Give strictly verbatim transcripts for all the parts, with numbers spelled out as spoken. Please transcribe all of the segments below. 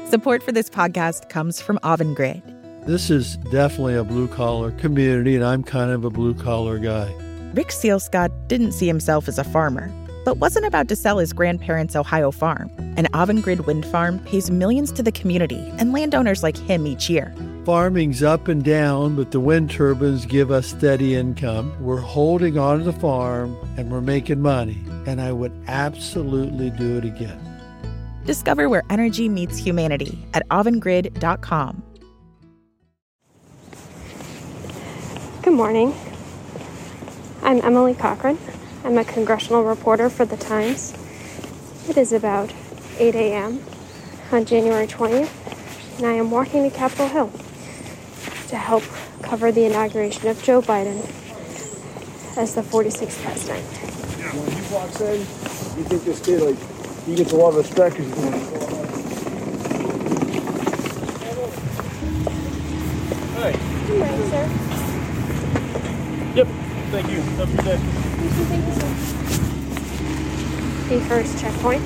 Support for this podcast comes from Avangrid. This is definitely a blue-collar community, and I'm kind of a blue-collar guy. Rick Sealscott didn't see himself as a farmer, but wasn't about to sell his grandparents' Ohio farm. An Avangrid wind farm pays millions to the community and landowners like him each year. Farming's up and down, but the wind turbines give us steady income. We're holding on to the farm, and we're making money, and I would absolutely do it again. Discover where energy meets humanity at avangrid dot com. Good morning. I'm Emily Cochran. I'm a congressional reporter for The Times. It is about eight a.m. on January twentieth, and I am walking to Capitol Hill to help cover the inauguration of Joe Biden as the forty-sixth president. When he walks in, you think this kid, like, he gets a lot of respect because he's going, Hi. Good morning, sir. Yep, thank you. Have a good day. Thank you, thank you, sir. The first checkpoint.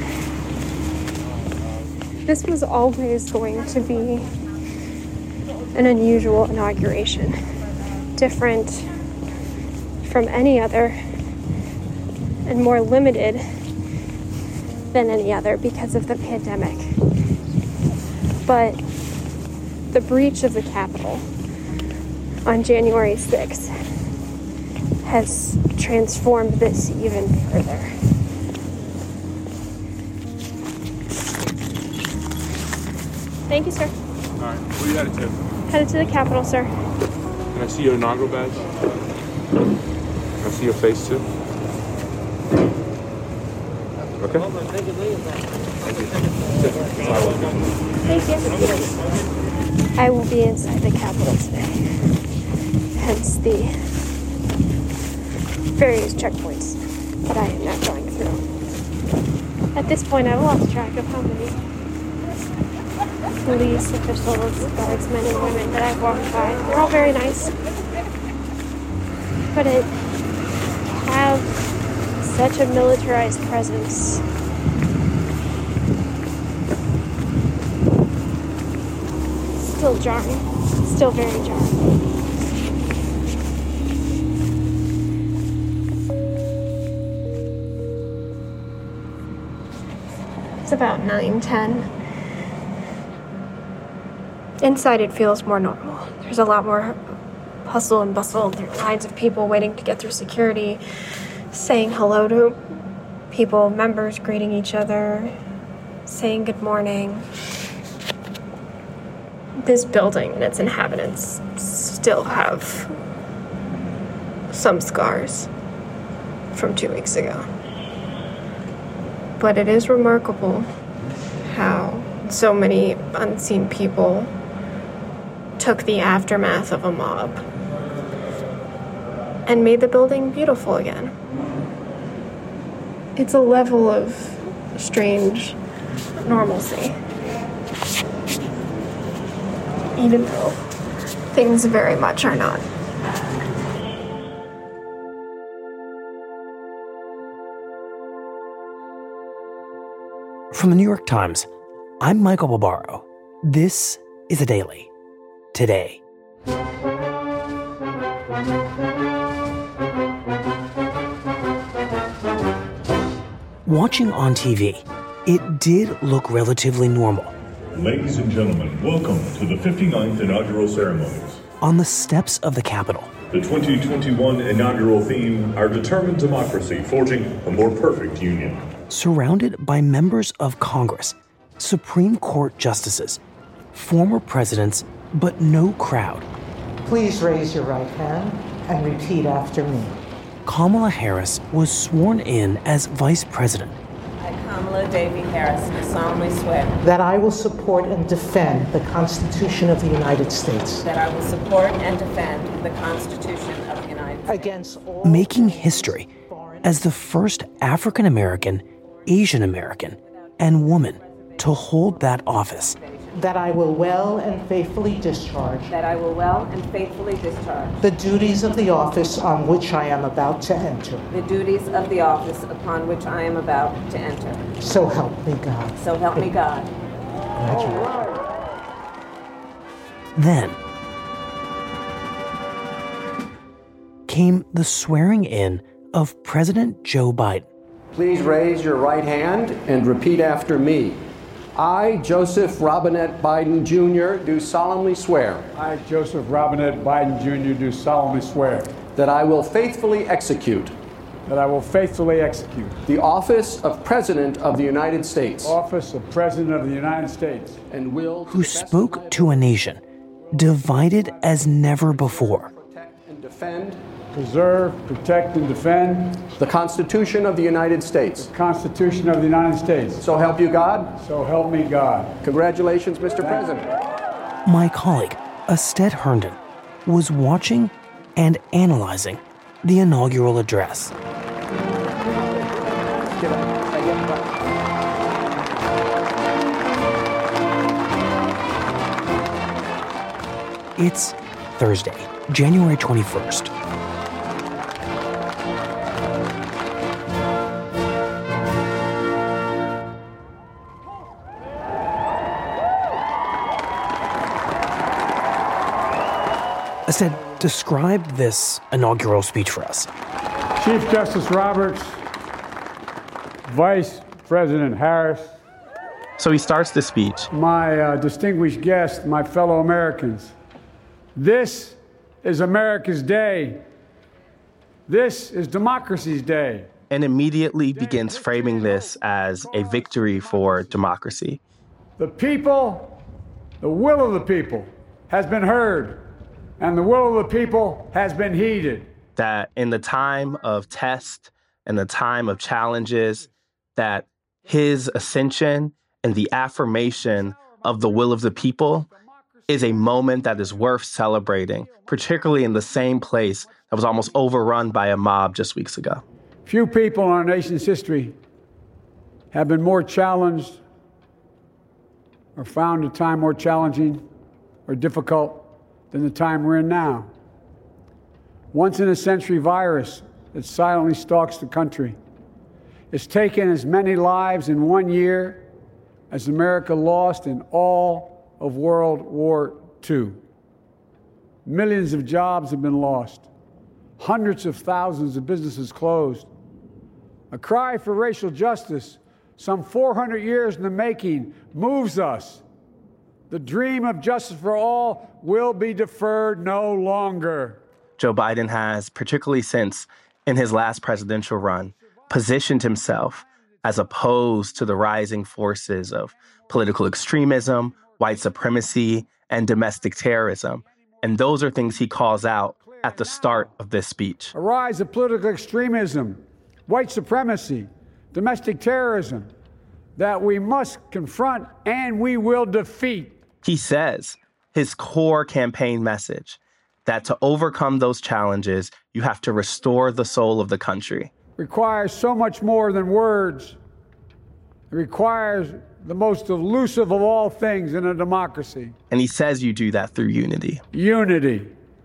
This was always going to be an unusual inauguration, different from any other and more limited than any other because of the pandemic. But the breach of the Capitol on January sixth has transformed this even further. Thank you, sir. All right, where are you headed to? Headed to the Capitol, sir. Can I see your inaugural badge? Can I see your face too? Okay. Thank you. I will be inside the Capitol today. Hence the various checkpoints that I am now going through. At this point, I've lost track of how many police officials, guardsmen, and women that I've walked by. They're all very nice. But it have such a militarized presence. Still jarring. Still very jarring. It's about nine ten. Inside it feels more normal. There's a lot more hustle and bustle. There are lines of people waiting to get through security, saying hello to people, members greeting each other, saying good morning. This building and its inhabitants still have some scars from two weeks ago. But it is remarkable how so many unseen people took the aftermath of a mob and made the building beautiful again. It's a level of strange normalcy, even though things very much are not. From the New York Times, I'm Michael Barbaro. This is The Daily. Today. Watching on T V, it did look relatively normal. Ladies and gentlemen, welcome to the fifty-ninth inaugural ceremonies. On the steps of the Capitol. The twenty twenty-one inaugural theme, Our Determined Democracy, Forging a More Perfect Union. Surrounded by members of Congress, Supreme Court justices, former presidents, but no crowd. Please raise your right hand and repeat after me. Kamala Harris was sworn in as vice president. I, Kamala Devi Harris, do solemnly swear that I will support and defend the Constitution of the United States. That I will support and defend the Constitution of the United States. Against all making history as the first African American, Asian American, and woman to hold that office. That I will well and faithfully discharge. That I will well and faithfully discharge. The duties of the office on which I am about to enter. The duties of the office upon which I am about to enter. So help me God. So help me God. Congratulations. Then came the swearing in of President Joe Biden. Please raise your right hand and repeat after me. I, Joseph Robinette Biden Junior, do solemnly swear. I, Joseph Robinette Biden Junior, do solemnly swear. That I will faithfully execute. That I will faithfully execute. The office of President of the United States. Office of President of the United States. And will. Who spoke to a nation divided as never before. Protect and defend. Preserve, protect, and defend. The Constitution of the United States. The Constitution of the United States. So help you God. So help me God. Congratulations, Mister President. My colleague, Ested Herndon, was watching and analyzing the inaugural address. It's Thursday, January twenty-first. Ested, describe this inaugural speech for us. Chief Justice Roberts, Vice President Harris. So he starts the speech. My uh, distinguished guests, my fellow Americans, this is America's day. This is democracy's day. And immediately begins framing this as a victory for democracy. The people, the will of the people has been heard, and the will of the people has been heeded. That in the time of test and the time of challenges, that his ascension and the affirmation of the will of the people is a moment that is worth celebrating, particularly in the same place that was almost overrun by a mob just weeks ago. Few people in our nation's history have been more challenged or found a time more challenging or difficult than the time we're in now. Once-in-a-century virus that silently stalks the country. It's taken as many lives in one year as America lost in all of World War Two. Millions of jobs have been lost. Hundreds of thousands of businesses closed. A cry for racial justice, some four hundred years in the making, moves us. The dream of justice for all will be deferred no longer. Joe Biden has, particularly since in his last presidential run, positioned himself as opposed to the rising forces of political extremism, white supremacy, and domestic terrorism. And those are things he calls out at the start of this speech. A rise of political extremism, white supremacy, domestic terrorism, that we must confront and we will defeat. He says his core campaign message that to overcome those challenges, you have to restore the soul of the country. Requires so much more than words. It requires the most elusive of all things in a democracy. And he says you do that through unity. Unity.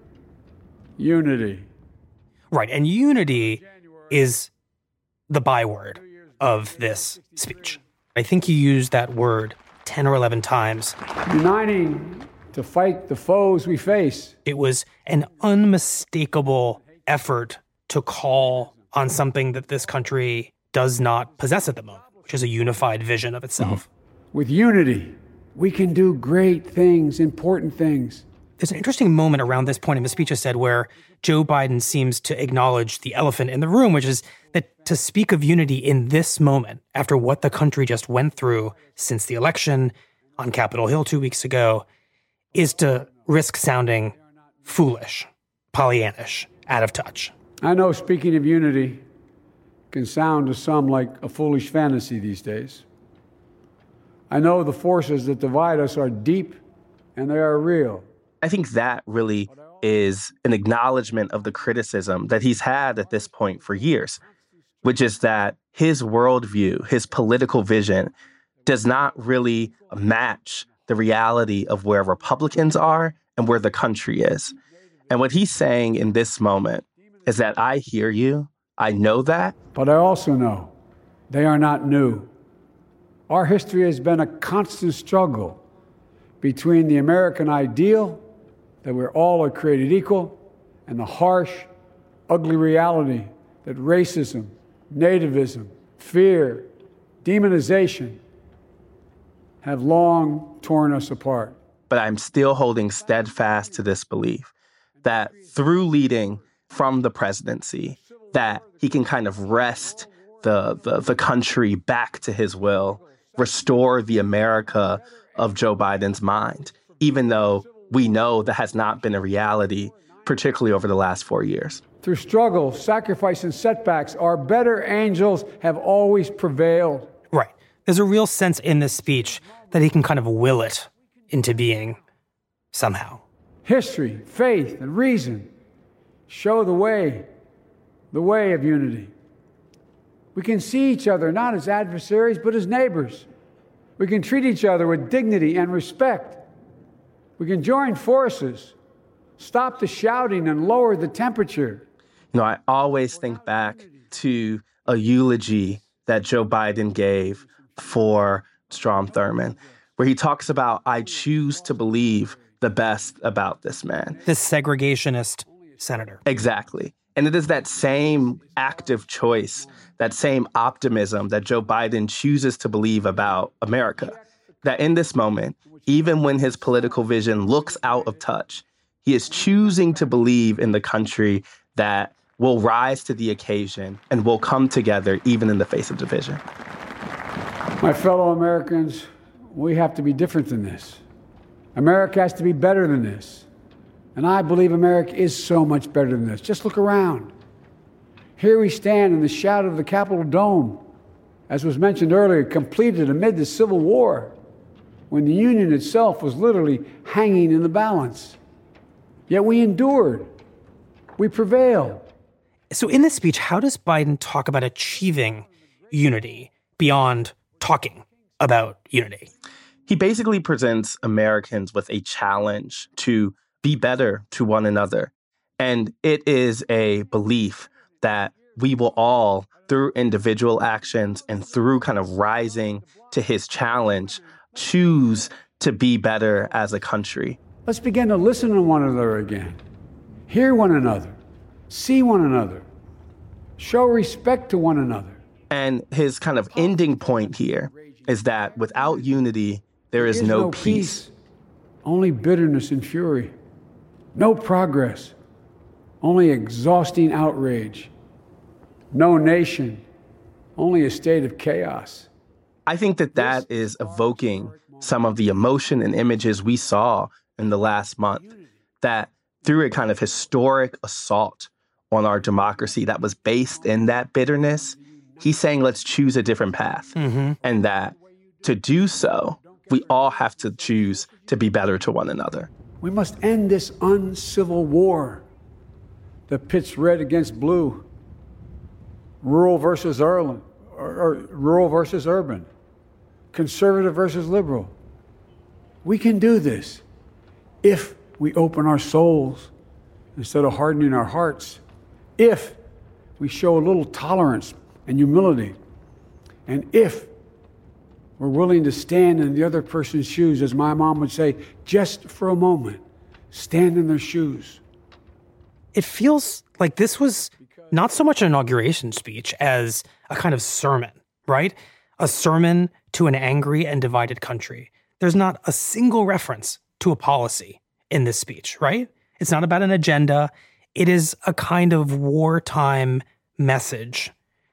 Unity. Right, and unity is the byword of this speech. I think you used that word ten or eleven times. Uniting to fight the foes we face. It was an unmistakable effort to call on something that this country does not possess at the moment, which is a unified vision of itself. Mm-hmm. With unity, we can do great things, important things. There's an interesting moment around this point in the speech I said where Joe Biden seems to acknowledge the elephant in the room, which is that to speak of unity in this moment, after what the country just went through since the election on Capitol Hill two weeks ago, is to risk sounding foolish, Pollyannish, out of touch. I know speaking of unity can sound to some like a foolish fantasy these days. I know the forces that divide us are deep and they are real. I think that really is an acknowledgement of the criticism that he's had at this point for years, which is that his worldview, his political vision, does not really match the reality of where Republicans are and where the country is. And what he's saying in this moment is that I hear you, I know that. But I also know they are not new. Our history has been a constant struggle between the American ideal that we're all are created equal, and the harsh, ugly reality that racism, nativism, fear, demonization have long torn us apart. But I'm still holding steadfast to this belief that through leading from the presidency, that he can kind of wrest the, the, the country back to his will, restore the America of Joe Biden's mind, even though we know that has not been a reality, particularly over the last four years. Through struggle, sacrifice, and setbacks, our better angels have always prevailed. Right. There's a real sense in this speech that he can kind of will it into being somehow. History, faith, and reason show the way, the way of unity. We can see each other not as adversaries, but as neighbors. We can treat each other with dignity and respect. We can join forces, stop the shouting, and lower the temperature. You know, I always think back to a eulogy that Joe Biden gave for Strom Thurmond, where he talks about, I choose to believe the best about this man. This segregationist senator. Exactly. And it is that same active choice, that same optimism that Joe Biden chooses to believe about America, that in this moment, even when his political vision looks out of touch, he is choosing to believe in the country that will rise to the occasion and will come together even in the face of division. My fellow Americans, we have to be different than this. America has to be better than this. And I believe America is so much better than this. Just look around. Here we stand in the shadow of the Capitol Dome, as was mentioned earlier, completed amid the Civil War, when the Union itself was literally hanging in the balance. Yet we endured. We prevailed. So in this speech, how does Biden talk about achieving unity beyond talking about unity? He basically presents Americans with a challenge to be better to one another. And it is a belief that we will all, through individual actions and through kind of rising to his challenge, choose to be better as a country. Let's begin to listen to one another again. Hear one another. See one another. Show respect to one another. And his kind of ending point here is that without unity, there is no, no peace. peace. Only bitterness and fury. No progress. Only exhausting outrage. No nation. Only a state of chaos. I think that that is evoking some of the emotion and images we saw in the last month, that through a kind of historic assault on our democracy that was based in that bitterness, he's saying, let's choose a different path. Mm-hmm. And that to do so, we all have to choose to be better to one another. We must end this uncivil war that pits red against blue, rural versus urban, or, or rural versus urban, conservative versus liberal. We can do this if we open our souls instead of hardening our hearts, if we show a little tolerance and humility, and if we're willing to stand in the other person's shoes, as my mom would say, just for a moment, stand in their shoes. It feels like this was not so much an inauguration speech as a kind of sermon, right? A sermon to an angry and divided country. There's not a single reference to a policy in this speech, right? It's not about an agenda. It is a kind of wartime message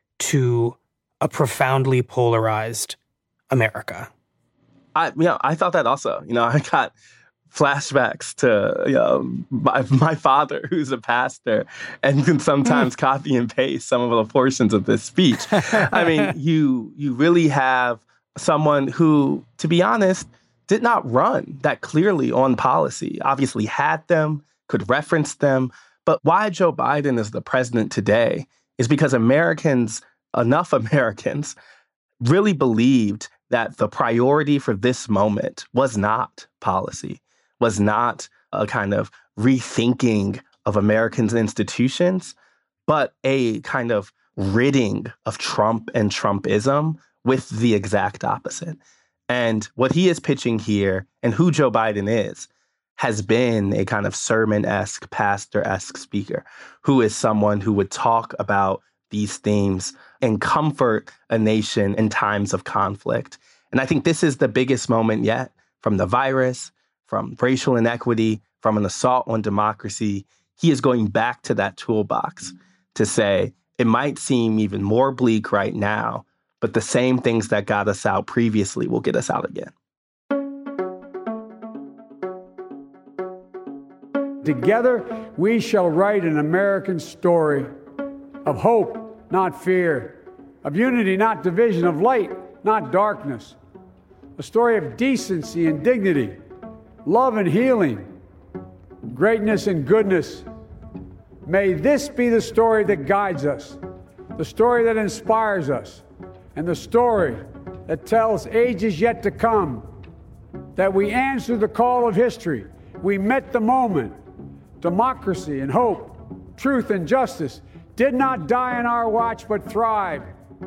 to a profoundly polarized America. I, you know, I thought that also. You know, I got flashbacks to, you know, my, my father, who's a pastor, and can sometimes copy and paste some of the portions of this speech. I mean, you you really have someone who, to be honest, did not run that clearly on policy. Obviously had them, could reference them. But why Joe Biden is the president today is because Americans, enough Americans, really believed that the priority for this moment was not policy, was not a kind of rethinking of Americans' institutions, but a kind of ridding of Trump and Trumpism with the exact opposite. And what he is pitching here and who Joe Biden is has been a kind of sermon-esque, pastor-esque speaker, who is someone who would talk about these themes and comfort a nation in times of conflict. And I think this is the biggest moment yet, from the virus, from racial inequity, from an assault on democracy. He is going back to that toolbox to say, it might seem even more bleak right now, but the same things that got us out previously will get us out again. Together, we shall write an American story of hope, not fear, of unity, not division, of light, not darkness, a story of decency and dignity, love and healing, greatness and goodness. May this be the story that guides us, the story that inspires us, and the story that tells ages yet to come that we answered the call of history. We met the moment. Democracy and hope, truth and justice did not die on our watch, but thrived.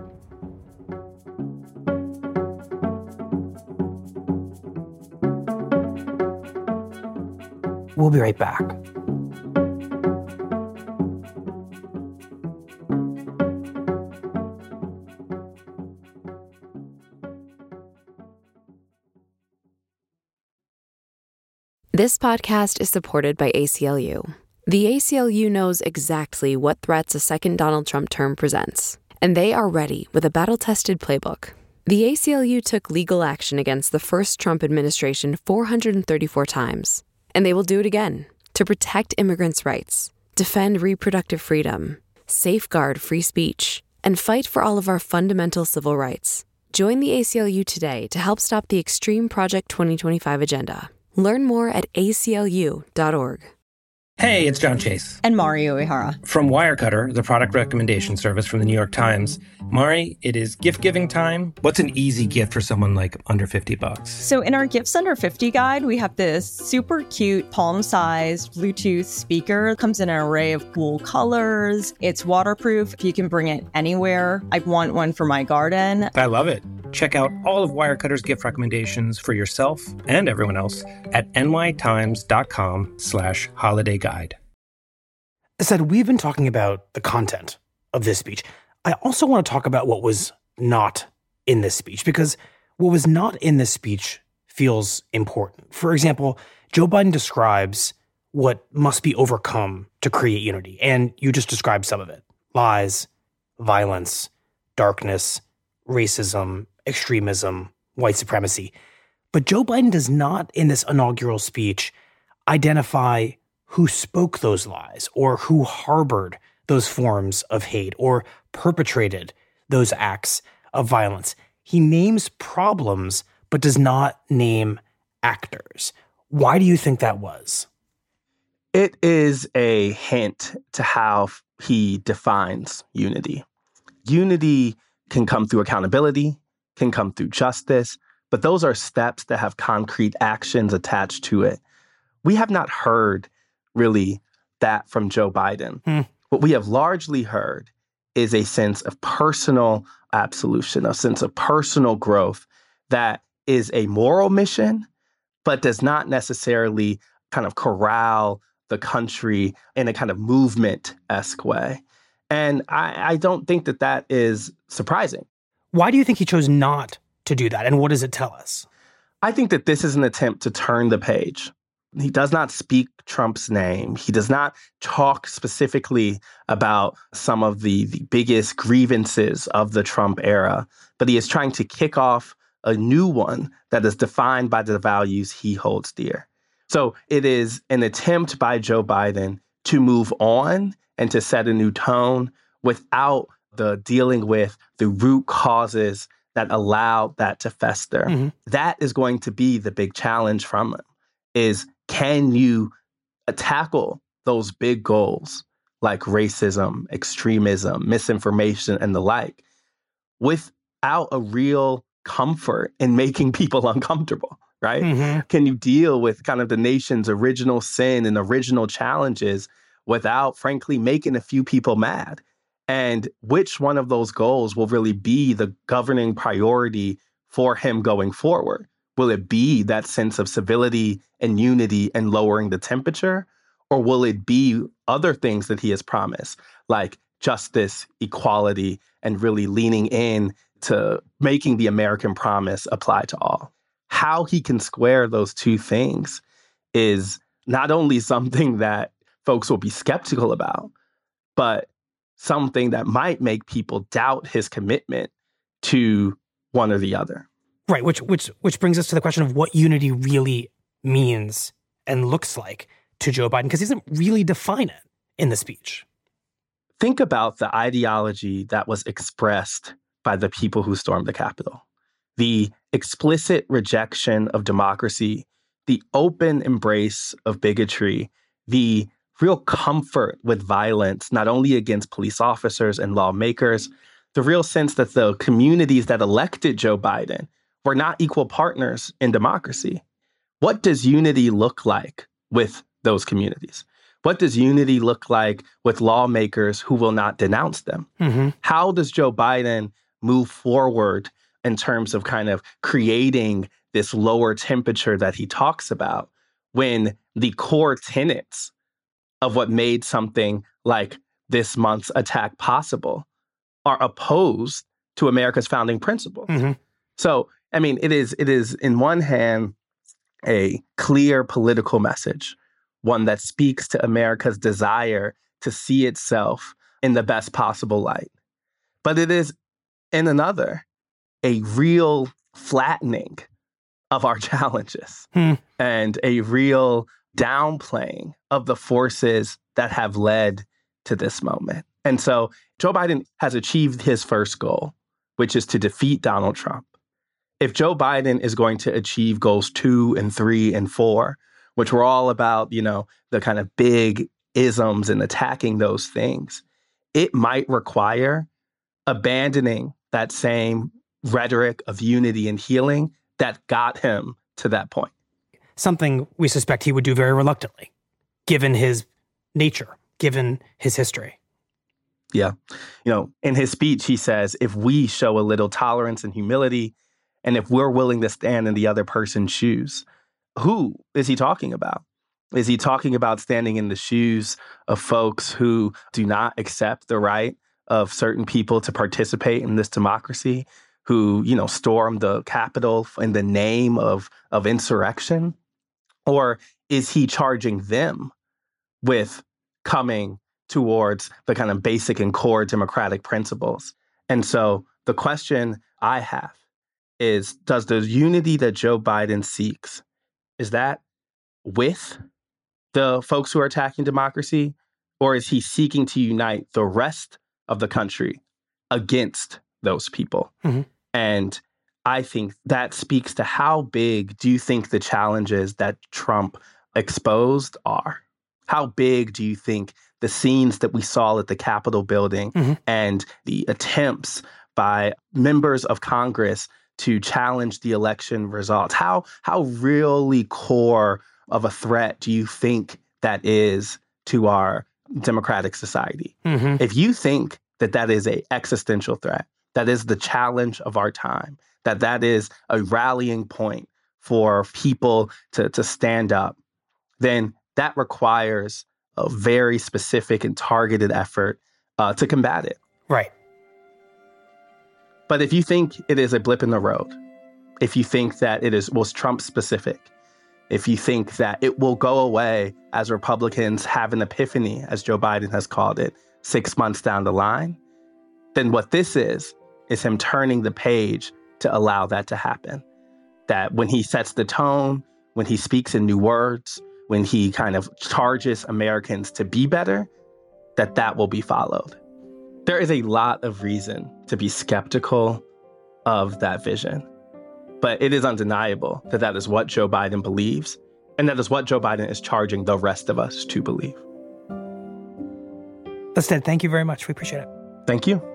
We'll be right back. This podcast is supported by A C L U. The A C L U knows exactly what threats a second Donald Trump term presents, and they are ready with a battle-tested playbook. The A C L U took legal action against the first Trump administration four hundred thirty-four times, and they will do it again to protect immigrants' rights, defend reproductive freedom, safeguard free speech, and fight for all of our fundamental civil rights. Join the A C L U today to help stop the Extreme Project twenty twenty-five agenda. Learn more at A C L U dot org. Hey, it's John Chase. And Mari Uehara. From Wirecutter, the product recommendation service from the New York Times. Mari, it is gift-giving time. What's an easy gift for someone like under fifty bucks? So in our Gifts Under fifty guide, we have this super cute palm-sized Bluetooth speaker. It comes in an array of cool colors. It's waterproof. You can bring it anywhere. I want one for my garden. I love it. Check out all of Wirecutter's gift recommendations for yourself and everyone else at nytimes.com slash holiday guide. I said, we've been talking about the content of this speech. I also want to talk about what was not in this speech, because what was not in this speech feels important. For example, Joe Biden describes what must be overcome to create unity, and you just described some of it. Lies, violence, darkness, racism, extremism, white supremacy. But Joe Biden does not, in this inaugural speech, identify who spoke those lies or who harbored those forms of hate or perpetrated those acts of violence. He names problems, but does not name actors. Why do you think that was? It is a hint to how he defines unity. Unity can come through accountability, can come through justice, but those are steps that have concrete actions attached to it. We have not heard really that from Joe Biden. Hmm. What we have largely heard is a sense of personal absolution, a sense of personal growth that is a moral mission, but does not necessarily kind of corral the country in a kind of movement-esque way. And I, I don't think that that is surprising. Why do you think he chose not to do that? And what does it tell us? I think that this is an attempt to turn the page. He does not speak Trump's name. He does not talk specifically about some of the, the biggest grievances of the Trump era, but he is trying to kick off a new one that is defined by the values he holds dear. So it is an attempt by Joe Biden to move on and to set a new tone without the dealing with the root causes that allowed that to fester. Mm-hmm. That is going to be the big challenge from him, is can you tackle those big goals like racism, extremism, misinformation, and the like without a real comfort in making people uncomfortable, right? Mm-hmm. Can you deal with kind of the nation's original sin and original challenges without, frankly, making a few people mad? And which one of those goals will really be the governing priority for him going forward? Will it be that sense of civility and unity and lowering the temperature? Or will it be other things that he has promised, like justice, equality, and really leaning in to making the American promise apply to all? How he can square those two things is not only something that folks will be skeptical about, but something that might make people doubt his commitment to one or the other. Right, which which which brings us to the question of what unity really means and looks like to Joe Biden, because he doesn't really define it in the speech. Think about the ideology that was expressed by the people who stormed the Capitol. The explicit rejection of democracy, the open embrace of bigotry, the real comfort with violence, not only against police officers and lawmakers, the real sense that the communities that elected Joe Biden were not equal partners in democracy. What does unity look like with those communities? What does unity look like with lawmakers who will not denounce them? Mm-hmm. How does Joe Biden move forward in terms of kind of creating this lower temperature that he talks about when the core tenets of what made something like this month's attack possible are opposed to America's founding principles? Mm-hmm. So, I mean, it is it is in one hand a clear political message, one that speaks to America's desire to see itself in the best possible light. But it is, in another, a real flattening of our challenges hmm. and a real downplaying of the forces that have led to this moment. And so Joe Biden has achieved his first goal, which is to defeat Donald Trump. If Joe Biden is going to achieve goals two and three and four, which were all about, you know, the kind of big isms and attacking those things, it might require abandoning that same rhetoric of unity and healing that got him to that point. Something we suspect he would do very reluctantly, given his nature, given his history. Yeah. You know, in his speech, he says, if we show a little tolerance and humility, and if we're willing to stand in the other person's shoes, who is he talking about? Is he talking about standing in the shoes of folks who do not accept the right of certain people to participate in this democracy, who, you know, stormed the Capitol in the name of, of insurrection? Or is he charging them with coming towards the kind of basic and core democratic principles? And so the question I have is, does the unity that Joe Biden seeks, is that with the folks who are attacking democracy, or is he seeking to unite the rest of the country against those people? Mm-hmm. And I think that speaks to how big do you think the challenges that Trump exposed are? How big do you think the scenes that we saw at the Capitol building mm-hmm. and the attempts by members of Congress to challenge the election results, how how really core of a threat do you think that is to our democratic society? Mm-hmm. If you think that that is an existential threat, that is the challenge of our time, that that is a rallying point for people to, to stand up, then that requires a very specific and targeted effort uh, to combat it. Right. But if you think it is a blip in the road, if you think that it is was Trump specific, if you think that it will go away as Republicans have an epiphany, as Joe Biden has called it, six months down the line, then what this is, is him turning the page to allow that to happen. That when he sets the tone, when he speaks in new words, when he kind of charges Americans to be better, that that will be followed. There is a lot of reason to be skeptical of that vision, but it is undeniable that that is what Joe Biden believes, and that is what Joe Biden is charging the rest of us to believe. Listed, thank you very much. We appreciate it. Thank you.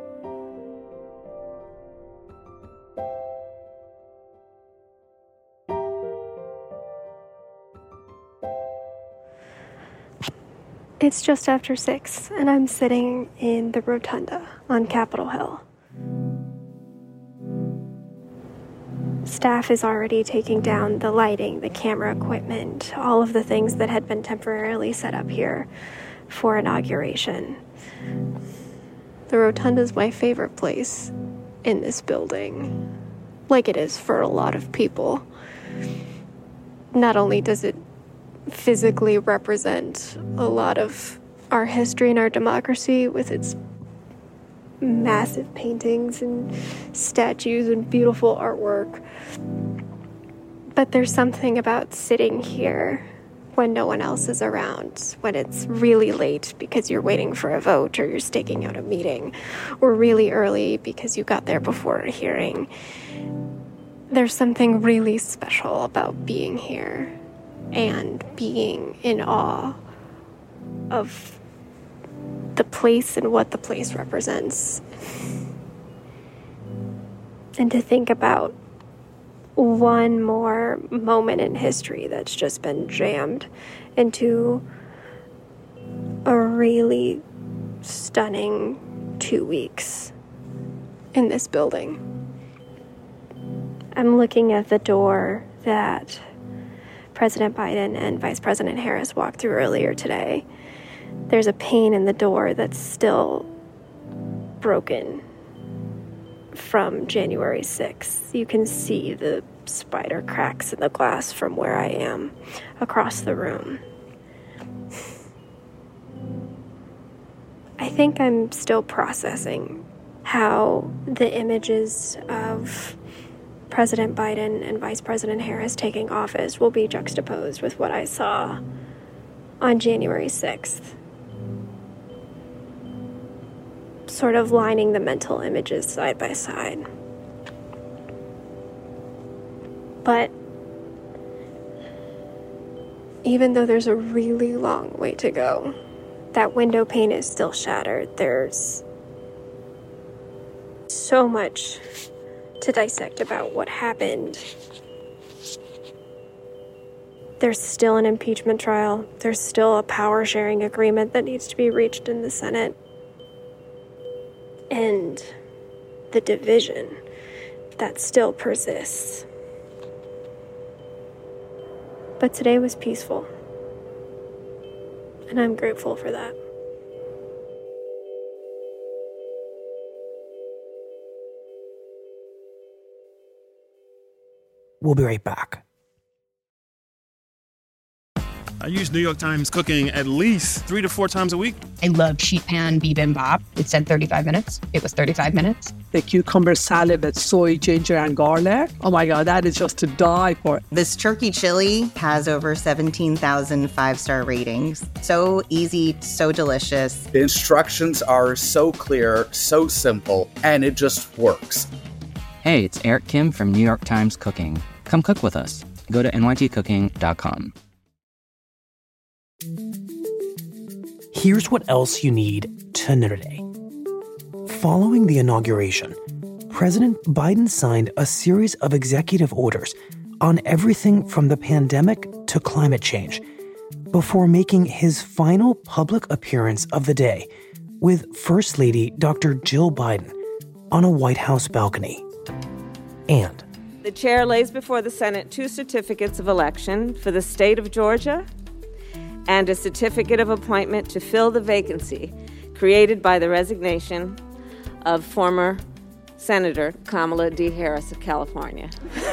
It's just after six, and I'm sitting in the rotunda on Capitol Hill. Staff is already taking down the lighting, the camera equipment, all of the things that had been temporarily set up here for inauguration. The rotunda is my favorite place in this building, like it is for a lot of people. Not only does it physically represent a lot of our history and our democracy with its massive paintings and statues and beautiful artwork, but there's something about sitting here when no one else is around, when it's really late because you're waiting for a vote or you're staking out a meeting, or really early because you got there before a hearing. There's something really special about being here and being in awe of the place and what the place represents. And to think about one more moment in history that's just been jammed into a really stunning two weeks in this building. I'm looking at the door that President Biden and Vice President Harris walked through earlier today. There's a pane in the door that's still broken from January sixth. You can see the spider cracks in the glass from where I am across the room. I think I'm still processing how the images of President Biden and Vice President Harris taking office will be juxtaposed with what I saw on January sixth. Sort of lining the mental images side by side. But even though there's a really long way to go, that window pane is still shattered. There's so much to dissect about what happened. There's still an impeachment trial. There's still a power-sharing agreement that needs to be reached in the Senate. And the division that still persists. But today was peaceful. And I'm grateful for that. We'll be right back. I use New York Times Cooking at least three to four times a week. I love sheet pan bibimbap. It said thirty-five minutes. It was thirty-five minutes. The cucumber salad with soy, ginger, and garlic. Oh my God, that is just to die for. This turkey chili has over seventeen thousand five-star ratings. So easy, so delicious. The instructions are so clear, so simple, and it just works. Hey, it's Eric Kim from New York Times Cooking. Come cook with us. Go to N Y T cooking dot com. Here's what else you need to know today. Following the inauguration, President Biden signed a series of executive orders on everything from the pandemic to climate change before making his final public appearance of the day with First Lady Doctor Jill Biden on a White House balcony. And the chair lays before the Senate two certificates of election for the state of Georgia and a certificate of appointment to fill the vacancy created by the resignation of former Senator Kamala D. Harris of California.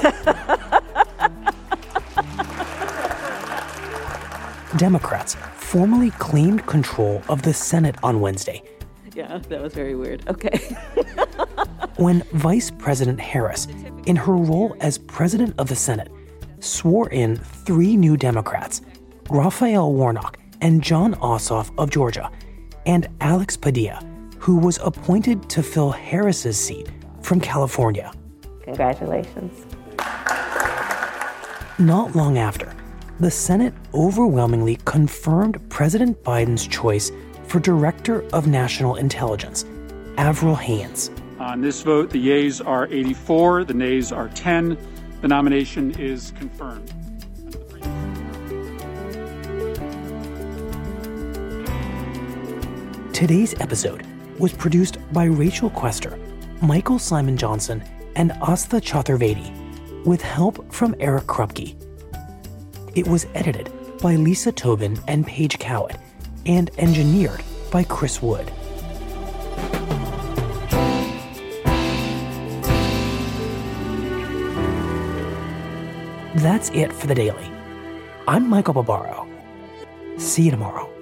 Democrats formally claimed control of the Senate on Wednesday. Yeah, that was very weird. Okay. When Vice President Harris, in her role as President of the Senate, swore in three new Democrats, Raphael Warnock and Jon Ossoff of Georgia, and Alex Padilla, who was appointed to fill Harris's seat from California. Congratulations. Not long after, the Senate overwhelmingly confirmed President Biden's choice for Director of National Intelligence, Avril Haines. On this vote, the yeas are eighty-four, the nays are ten. The nomination is confirmed. Today's episode was produced by Rachel Quester, Michael Simon Johnson, and Astha Chaturvedi, with help from Eric Krupke. It was edited by Lisa Tobin and Paige Cowett, and engineered by Chris Wood. That's it for The Daily. I'm Michael Barbaro. See you tomorrow.